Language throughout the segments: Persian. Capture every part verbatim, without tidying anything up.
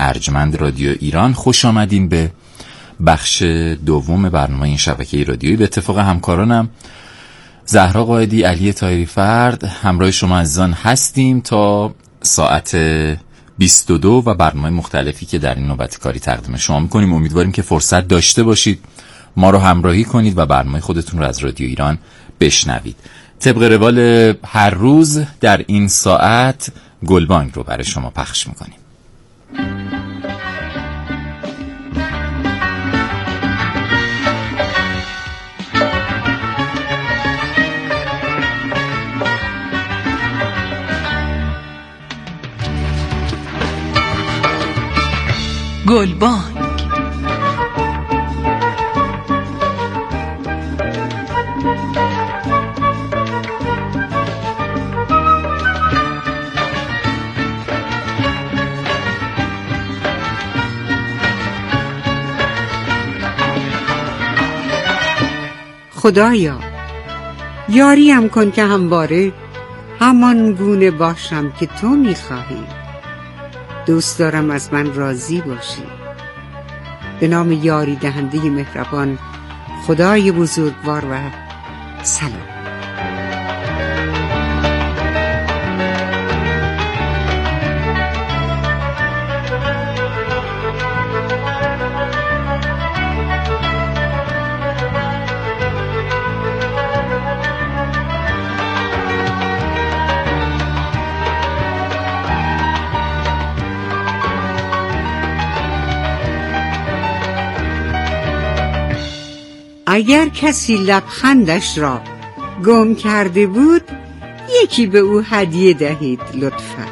ارجمند رادیو ایران. خوش آمدین به بخش دوم برنامه این شبکه رادیویی. به اتفاق همکارانم زهرا قائدی، علی طاهری فرد همراه شما عزیزان هستیم تا ساعت بیست و دو و برنامه مختلفی که در این نوبت کاری تقدیم شما میکنیم. امیدواریم که فرصت داشته باشید ما رو همراهی کنید و برنامه خودتون رو از رادیو ایران بشنوید. طبق روال هر روز در این ساعت گلبانگ رو برای شما پخش میکنیم. گلبانگ. خدایا یاریم کن که همواره همان گونه باشم که تو میخواهی. دوست دارم از من راضی باشی. به نام یاری دهنده مهربان خدای بزرگوار و سلام. اگر کسی لبخندش را گم کرده بود یکی به او هدیه دهید لطفاً.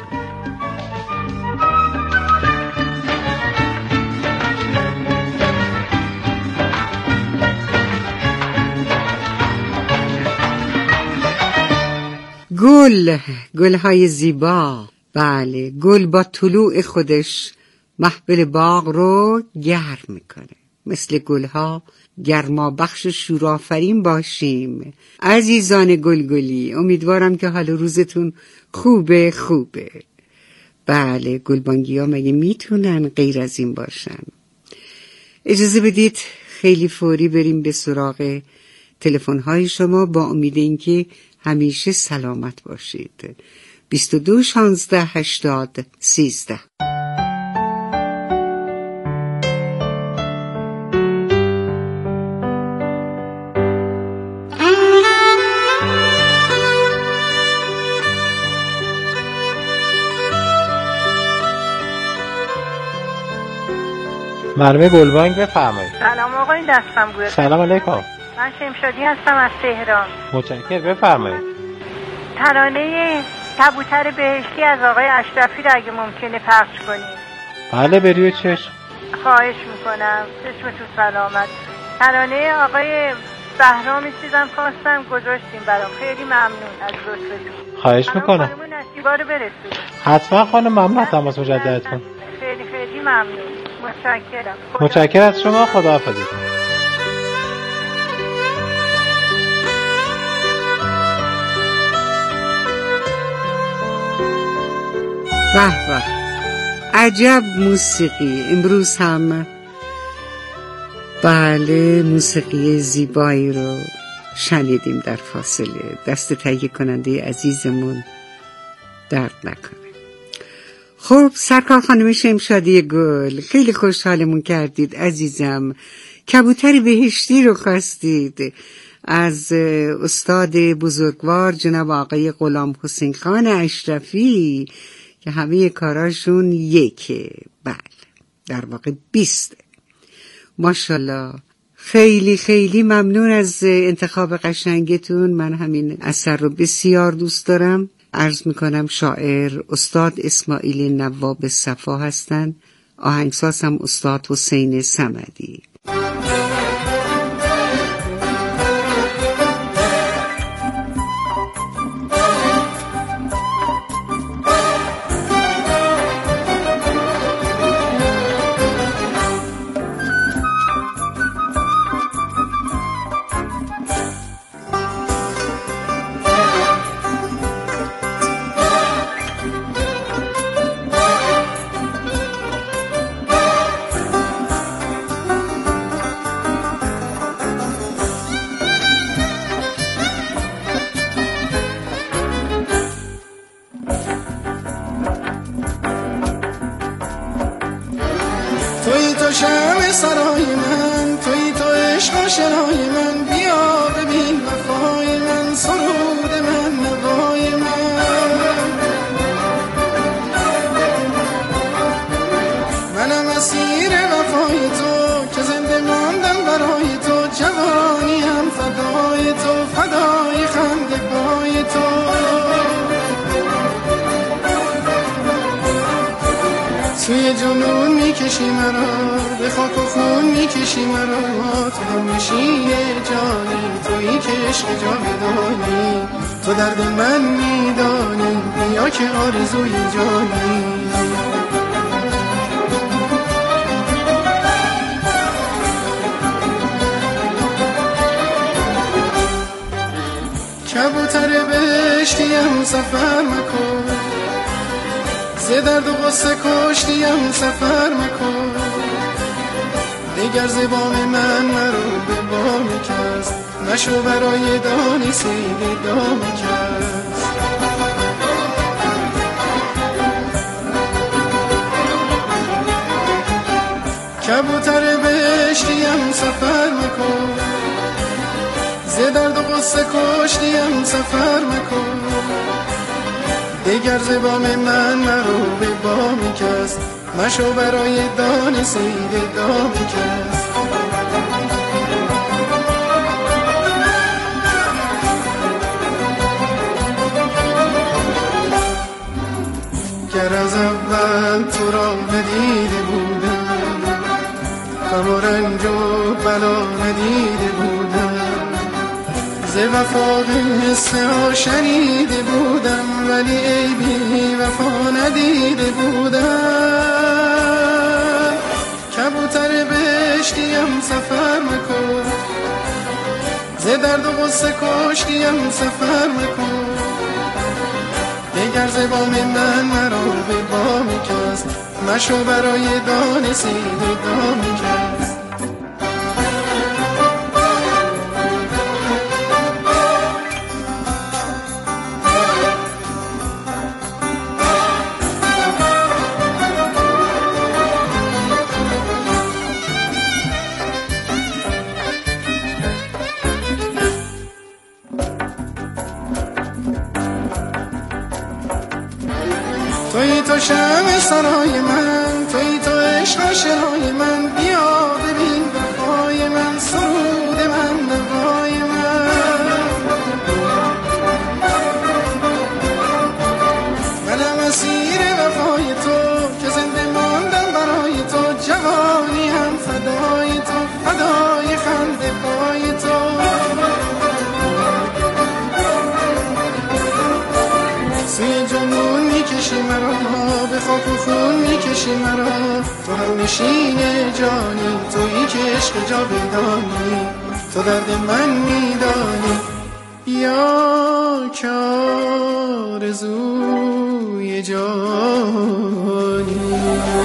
گل، گلهای زیبا، بله، گل با طلوع خودش محفل باغ رو گرم میکنه. مثل گلها گرما بخش شورآفرین باشیم. عزیزان گلگلی، امیدوارم که حال روزتون خوبه خوبه. بله، گلبانگی ها مگه میتونن غیر از این باشن؟ اجازه بدید خیلی فوری بریم به سراغ تلفن های شما با امید اینکه همیشه سلامت باشید. بیست و دو شانزده هشتاد سیزده. مرمه گلبانگ بفرمایید. سلام آقای دستم گوید. سلام علیکم. من شمشادی هستم از تهران. متشکرم، بفرمایید. ترانه کبوتر بهشتی از آقای اشرفی را اگه ممکنه پخش کنید. بله، بروی چشم. خواهش میکنم. چشمتون سلامت. ترانه آقای بهرام چیزم خواستم گذاشتیم برام. خیلی ممنون از لطفتون. خواهش میکنم. خانم نصیبا رو برسونید. حتما خانم، ممنون تماس مجددتون. خیلی خیلی ممنون. متشکرم. متشکرم از شما. خداحافظ. به به، عجب موسیقی. امروز هم بله موسیقی زیبایی رو شنیدیم در فاصله. دست تهیه کننده عزیزمون درد نکنه. خب سرکار خانم شمشادی گل، خیلی خوشحالمون کردید عزیزم. کبوتر بهشتی رو خواستید از استاد بزرگوار جناب آقای غلام حسین خان اشرفی که همه کاراشون یکه. بله، در واقع بیسته. ماشاءالله. خیلی خیلی ممنون از انتخاب قشنگتون. من همین اثر رو بسیار دوست دارم. عرض میکنم شاعر استاد اسماعیل نواب صفا هستن، آهنگساز هم استاد حسین صمدی. تو شمع سرای من، توی تو عشق آشنای من، بیا ببین وفای من، سرود من، نوای من. منم اسیر وفای تو که زنده ماندم برای تو، جوانیم فدای تو، فدای خنده پای تو. توی جنون میکشی مرا، به خاک و خون میکشی مرا، تو هم نشین جانی، تویی که عشق جاودانی، تو درد من میدانی، بیا که آرزوی جانی. کبوتر بهشتیم سفر مکن، ز درد و غصه کشتیم سفر مکن، دیگر ز بام من مرو به بام کس، نشو برای دانه صید دام کس. کبوتر بهشتیم سفر مکن، ز درد و غصه کشتیم سفر مکن، دیگر ز بام من مرو به بام کس، مشو برای دانه صید دام کس. گر از اول تو را ندیده بودم، غم و رنج و بلا ندیده بودم، ز وفا قصه ها شنیده بودم، ولی ای بی وفا ندیده بودم. کبوتر بهشتیم سفر مکن، ز درد و غصه کشتیم سفر مکن، دیگر ز بام من مرو به بام کس، مشو برای دانه صید دام کس. توی تو شمع سرای من، توی تو عشق آشنای من، بیا ببین وفای من، سرود من، نوای من. منم اسیر وفای تو که زنده ماندم برای تو، جوانی هم فدای تو، فدای خنده پای تو. سوی جنون میکشی مرا، به خاک و خون میکشی مرا، تو هم نشین جانی، تویی که عشق جاودانی، تو درد من میدانی، یا که آرزوی جانی.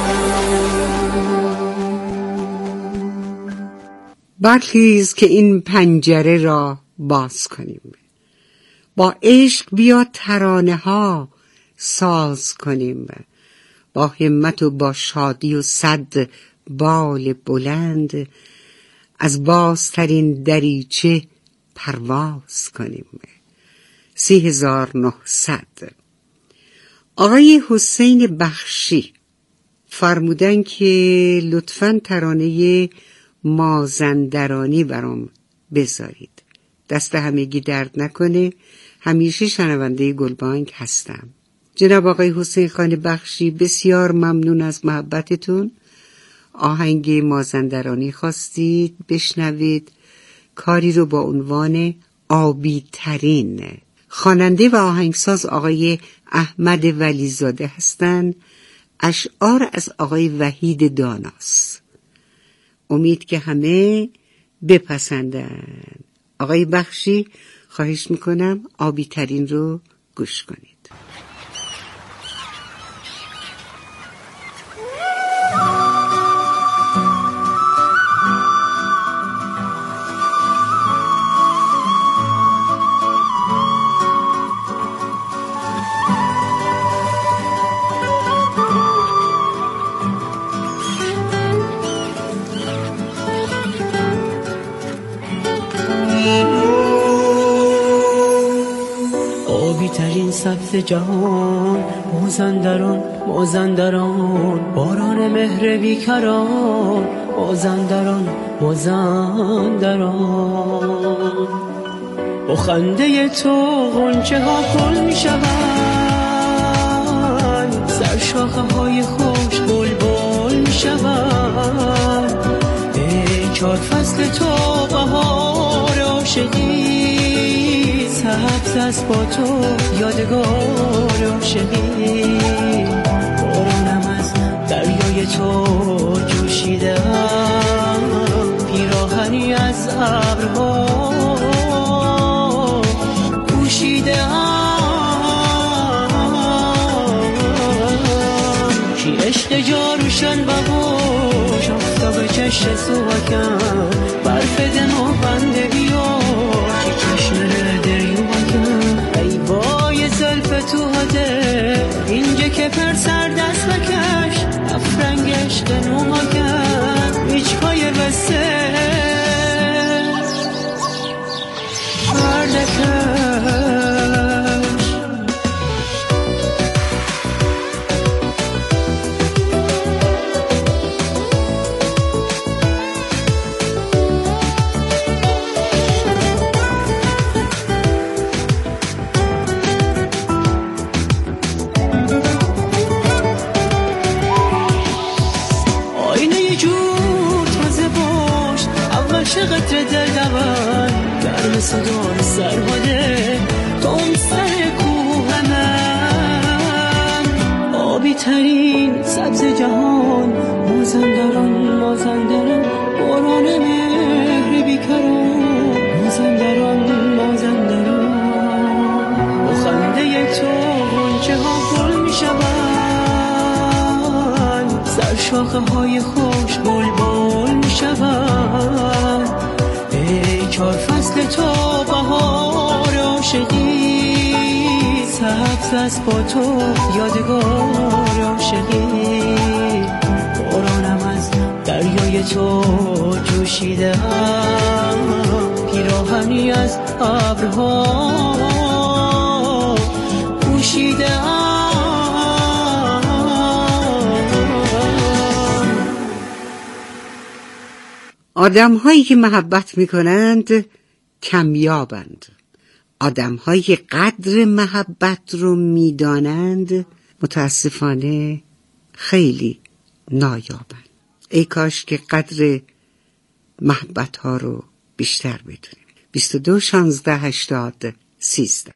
برخیز که این پنجره را باز کنیم، با عشق بیا ترانه ها ساز کنیم، با همت و با شادی و صد بال بلند، از بازترین دریچه پرواز کنیم. سی هزار و نهصد. آقای حسین بخشی فرمودن که لطفاً ترانه مازندرانی برام بذارید. دست همگی درد نکنه، همیشه شنونده گلبانگ هستم. جناب آقای حسین خان بخشی بسیار ممنون از محبتتون. آهنگ مازندرانی خواستید بشنوید، کاری رو با عنوان آبی ترین. خواننده و آهنگساز آقای احمد ولیزاده هستند. اشعار از آقای وحید داناست. امید که همه بپسندن. آقای بخشی خواهش میکنم آبی ترین رو گوش کنید. سبز جهان، مازندران مازندران، باران مهر بیکران، مازندران مازندران. با خنده تو غنچه ها گل می شوند، سر شاخه های خوش بلبل می شوند. ای چار فصل تو بهار عاشقی، سبز است با تو یادگار عاشقی. بارانم از دریای تو جوشیدم، پیراهنی از ابرها کی عشق جاروشن ببوش، آفتاب چشم سوکن، برف دمو بنده بیا کی چشم دریو بکن. ای وای زلف تو هده اینجا که پر سر دست بکش، افرنگ عشق نوما کن هیچ پای بسته بردکن. قطر دل دوان گرم صدای سرباده، توم سر کوه من، آبی ترین سبز جهان، مازندران مازندران، باران مهر بیکران، مازندران مازندران. با خنده تو غنچه ها گل می شوند، سر شاخه های خوش بلبل می شوند. ای چار فصل تو بهار عاشقی، سبز است با تو یادگار عاشقی. بارانم از دریای تو جوشیدم، پیراهنی از ابرها پوشیدم. آدم هایی که محبت می کنند کمیابند. آدم هایی که قدر محبت رو می دانند متاسفانه خیلی نایابند. ای کاش که قدر محبت ها رو بیشتر بدونیم. بیست و دو شانزده هشتاد سیزده.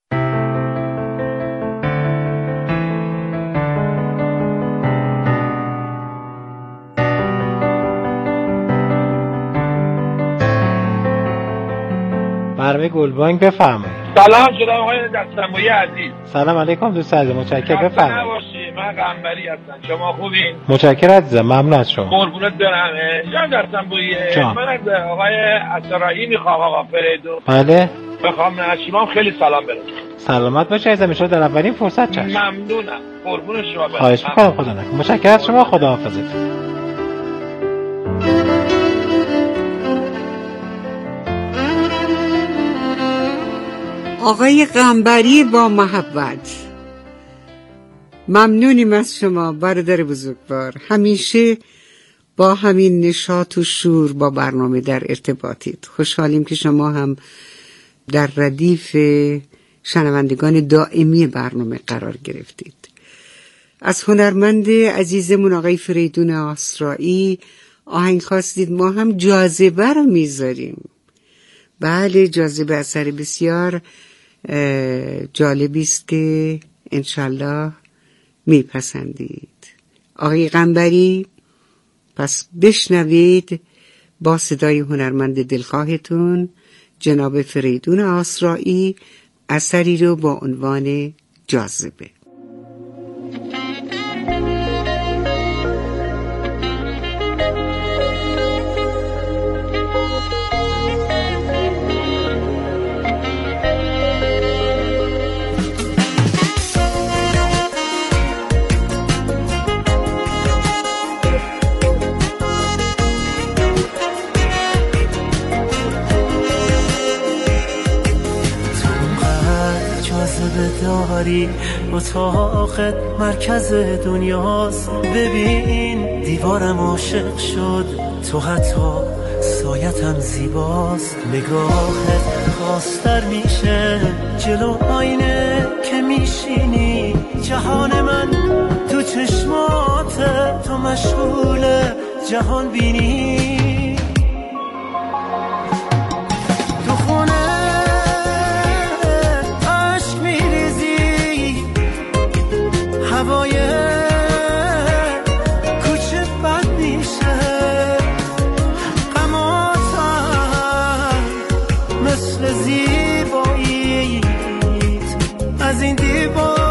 برنامه گلبانگ بفرمایید. سلام جناب آقای دستنبوی عزیز. سلام علیکم دوست عزیز، متشکرم. بفرمایید. باشید. من قنبری هستم. شما خوبین؟ متشکرم عزیزم، ممنون از شما. قربونت برم. جناب دستنبوی، من از آقای اسرایی میخوام آقا فریدون. بله. بخوام نشیمام خیلی سلام برسونم. سلامت باشه عزیزم، ان شاء الله در اولین فرصت چشم. ممنونم. قربون شما برم. خواهش می‌کنم، خدا نکنه. متشکرم از شما، خداحافظتون. آقای قنبری با محبت، ممنونیم از شما برادر بزرگوار. همیشه با همین نشاط و شور با برنامه در ارتباطید. خوشحالیم که شما هم در ردیف شنوندگان دائمی برنامه قرار گرفتید. از هنرمند عزیزمون آقای فریدون آسرایی آهنگ خواستید، ما هم جاذبه رو میذاریم. بله، جاذبه اثر بسیار جالبی است که انشالله میپسندید. آقای قنبری، پس بشنوید با صدای هنرمند دلخواهتون جناب فریدون آسرایی اثری رو با عنوان جاذبه. سفری، اتاقت مرکز دنیاست. ببین دیوارم عاشق شد، تو حتی سایتم زیباست. نگاهت خواستر میشه جلو آینه که میشینی. جهان من تو چشمات، تو مشغول جهان بینی. تو خونه عشق میریزی، هوای کوچه بد میشه. غماتم مثل زیباییت از این دیوار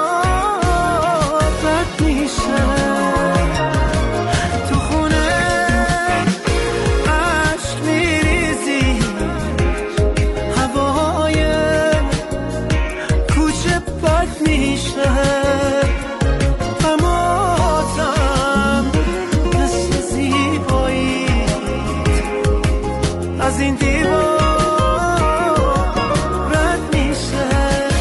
رد میشه. تو خونه عشق میریزی، هوای کوچه بد میشه. غماتم مثل زیباییت از این دیوار رد میشه.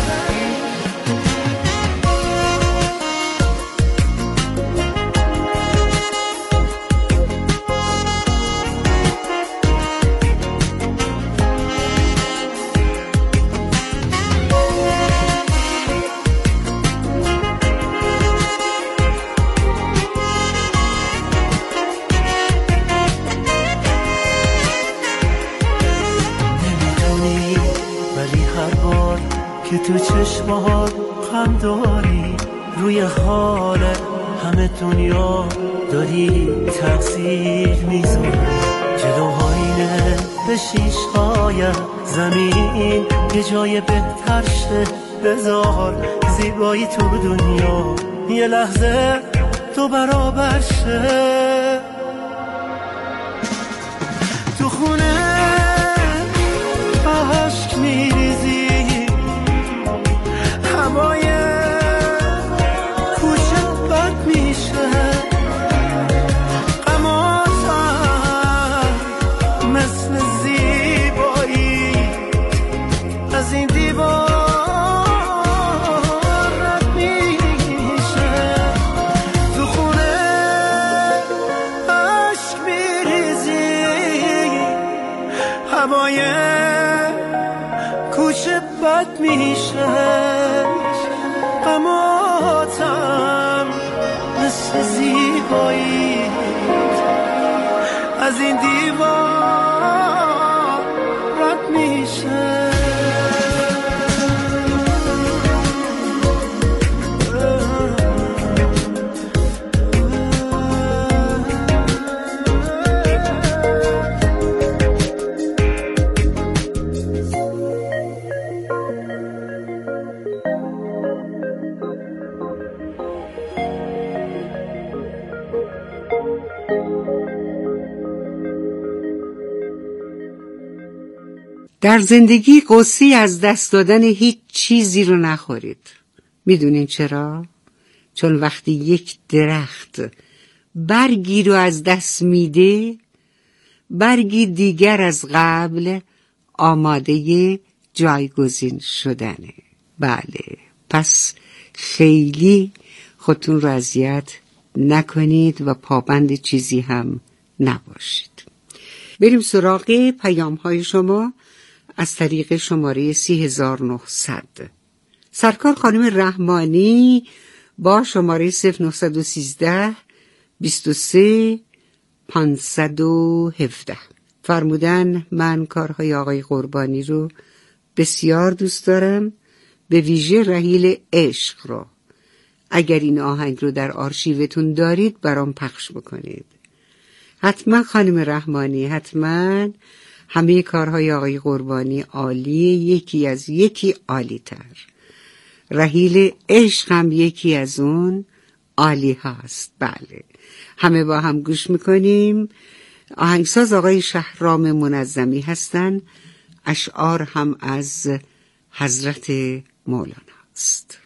نمیدونی ولی هر بار که تو چشمات غم داری، روی حال همه دنیا داری تأثیر میذاری. جلو آینه به شیشه‌های زمین یه جای بهتر شه بذار. زیبایی تو دنیا یه لحظه تو برابر شه. تو خونه عشق میریزی، هوای کوچه بد میشه. غماتم مثل زیبایی از این دیوار رد میشه. تو خونه عشق میریزی، هوای کوچه بد میشه. غماتم مثل زیبایی از این دیوار رد میشه. در زندگی قصه از دست دادن هیچ چیزی رو نخورید. میدونین چرا؟ چون وقتی یک درخت برگی رو از دست میده، برگی دیگر از قبل آماده جایگزین شدنه. بله، پس خیلی خودتون رو اذیت نکنید و پابند چیزی هم نباشید. بریم سراغ پیام های شما از طریق شماره سی هزار و نهصد. سرکار خانم رحمانی با شماره صفر نهصد و سیزده بیست و سه پانصد و هفده فرمودن من کارهای آقای قربانی رو بسیار دوست دارم، به ویژه رحیل عشق رو. اگر این آهنگ رو در آرشیوتون دارید برام پخش بکنید. حتما خانم رحمانی، حتما. همه کارهای آقای قربانی عالیه، یکی از یکی عالی تر. رحیل عشق هم یکی از اون عالی هست. بله، همه با هم گوش میکنیم. آهنگساز آقای شهرام منظمی هستن، اشعار هم از حضرت مولانا است.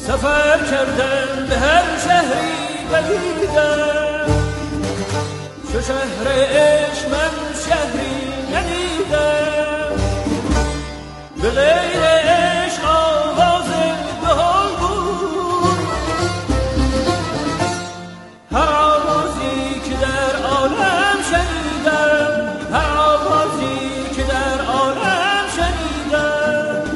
سفر کردم به هر شهری بدیدم، چو شهر عشق من شهری ندیدم، به غیر عشق آواز بهار بود، هر آوازی که در عالم شنیدم، هر آوازی که در عالم شنیدم.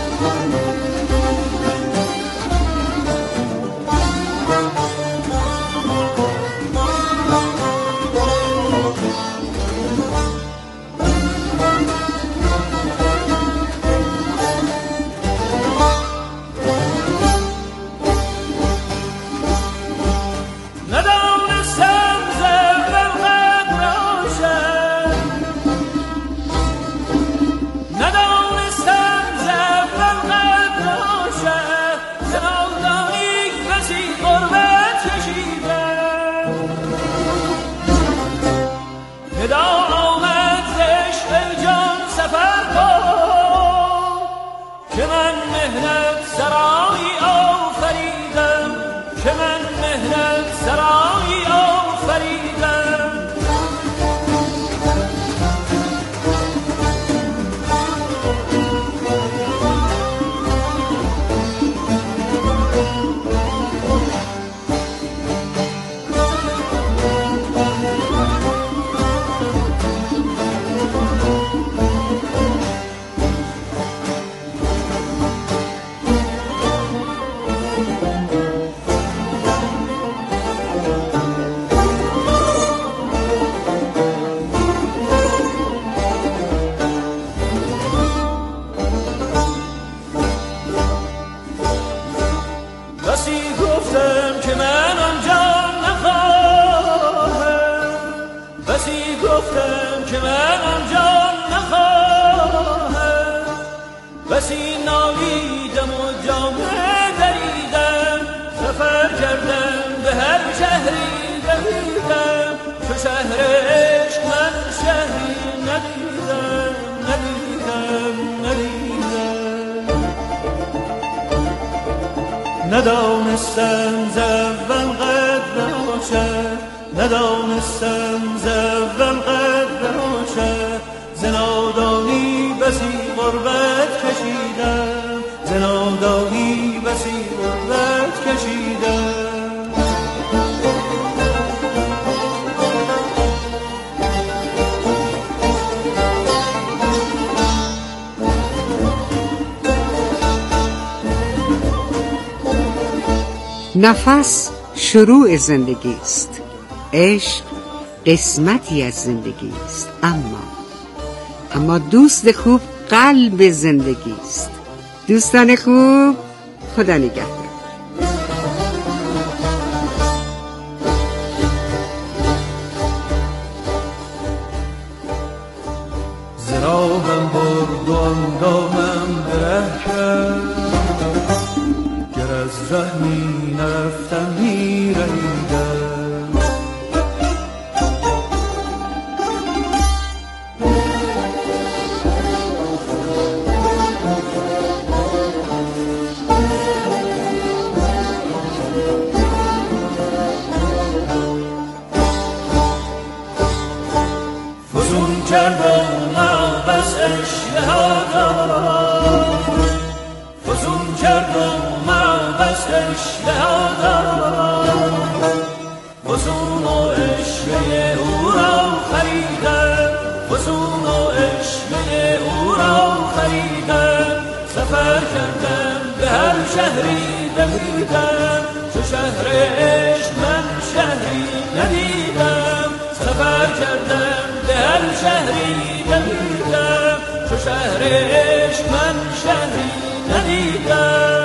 ندانستم زول قد باشد، ندانستم زول قد باشد، ز نادانی بسی غربت کشیدم، ز نادانی بسی غربت کشیدم. نفس شروع زندگی است، عشق قسمتی از زندگی است، اما اما دوست خوب قلب زندگی است. دوستان خوب، خدا نگهدار. زرابم برد و اندامم بره کرد، گر از ره می نرفتم می رهیدم. فزون کردم بس اشتهادم، فزون کردم بس اشتهادم، فزون و عشقه او را خریدم، فزون و عشقه او را خریدم. سفر کردم به هر شهری دویدم، چو شهر عشق من شهری ندیدم. سفر کردم به هر شهری دویدم، چو شهر عشق من شهری ندیدم.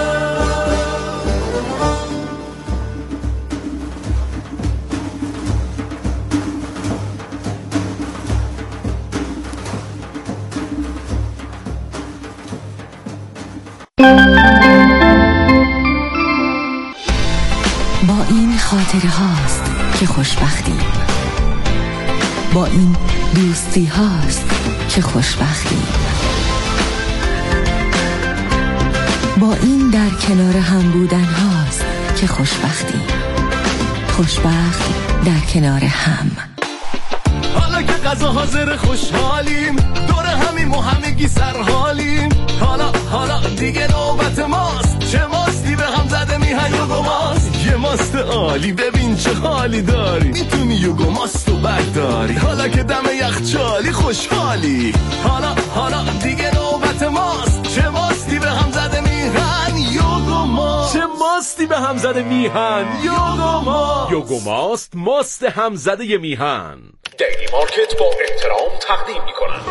با این خاطره هاست که خوشبختیم، با این دوستی هاست که خوشبختیم، با این در در کنار هم بودن هاست که خوشبختی. خوشبخت در کنار هم. حالا که غذا حاضر خوشحالیم، دور همیم و همگی سرحالیم. حالا حالا دیگه نوبت ماست، چه ماستی به هم زده میهن یوگو ماست. یه ماست عالی ببین چه حالی داری، میتونی یوگو ماست رو برداری. حالا که دم یخچالی خوشحالی، حالا حالا دیگه نوبت ماست، چه ماستی به هم زده میهن یوگو ماست. چه ماستی به هم زده میهن یوگو ماست. یوگو ماست ماست هم زده میهن. دیلی مارکت با احترام تقدیم میکنند.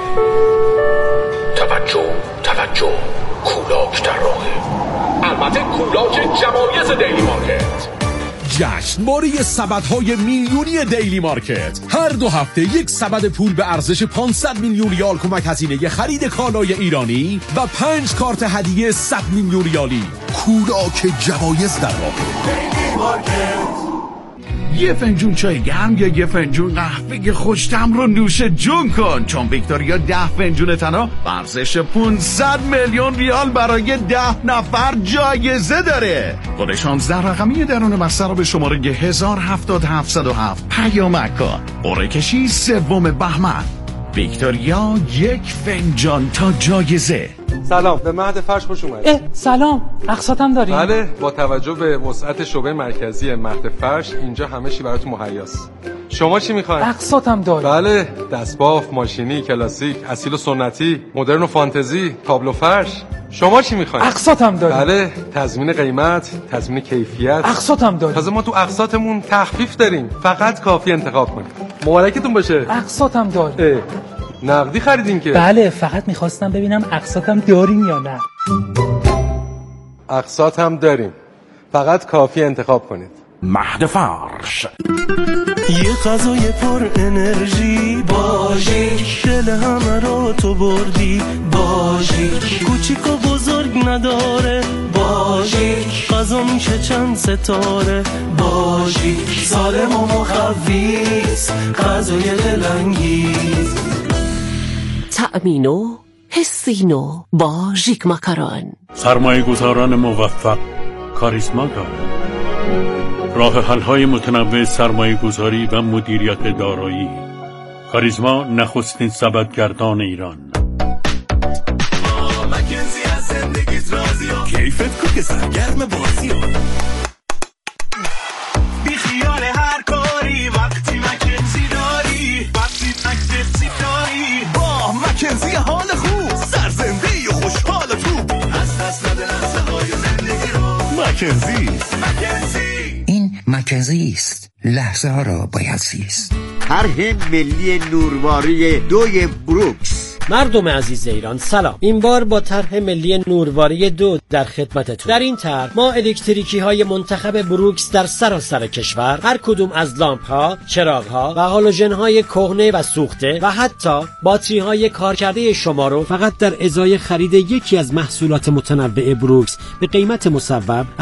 توجه توجه، کولاک در راهه. البته کولاک جوایز دیلی مارکت. جشنواره سبدهای میلیونی دیلی مارکت. هر دو هفته یک سبد پول به ارزش پانصد میلیون ریال کمک هزینه خرید کالای ایرانی و پنج کارت هدیه صد میلیون ریالی. کولاک جوایز در راهه. دیلی مارکت. یه فنجون چای گرم یا یه فنجون قهوه خوش‌طعم رو نوش جون کن، چون ویکتوریا ده فنجون تنها ارزش پانصد میلیون ریال برای ده نفر جایزه داره. کد شانزده رقمی درون بسته رو به شماره هزار و هفتاد هفتصد و هفت پیامک کن. قرعه کشی سوم بهمن. ویکتوریا یک فنجان تا جایزه. سلام، به مهد فرش خوش اومدید. سلام، اقساطم داریم؟ بله، با توجه به وسعت شعبه مرکزی مهد فرش اینجا همه چی براتون مهیاست. شما چی میخواین؟ اقساطم داریم. بله، دستباف، ماشینی، کلاسیک، اصیل و سنتی، مدرن و فانتزی، تابلو فرش. شما چی میخواین؟ اقساطم داریم. بله، تضمین قیمت، تضمین کیفیت. اقساطم داریم. تازه ما تو اقساطمون تخفیف داریم. فقط کافی انتخاب کنید. مبارکتون باشه. اقساطم داریم. نقدی خریدین که؟ بله، فقط میخواستم ببینم اقساطم داریم یا نه. اقساط هم داریم، فقط کافی انتخاب کنید. مهد فرش. یه غذای پر انرژی باژیک، دل همه رو تو بردی باژیک. کوچیک و بزرگ نداره باژیک، غذا میشه چند ستاره باژیک. سالم و مخفیف، غذای دلانگیز. تأمینو حسینو با ژیک ماکارون. سرمایه گذاران موفق کاریزما دارند. راه حل‌های متنوع سرمایه گذاری و مدیریت دارایی. کاریزما نخستین سبدگردان ایران. مکنزی از زندگیت راضی و کیفت کو که سرگرم بازی و بی خیال هر کاری وقتی مکنزی داری. وقتی مکنزی داری با مکنزی حال خوب، سرزندگی و خوشحال تو، از دست نده لحظه های زندگی رو. مکنزی مکنزی این مکنزی است، لحظه ها را باید زیست. طرح ملی نورواری دوی بروکس. مردم عزیز ایران سلام. این بار با طرح ملی نورواری دو در خدمتتون. در این طرح ما الکتریکی های منتخب بروکس در سراسر کشور، هر کدوم از لامپ ها، چراغ ها و هالوژن های کهنه و سوخته و حتی باتری های کارکرده شما رو فقط در ازای خرید یکی از محصولات متنوع بروکس به قیمت مصوب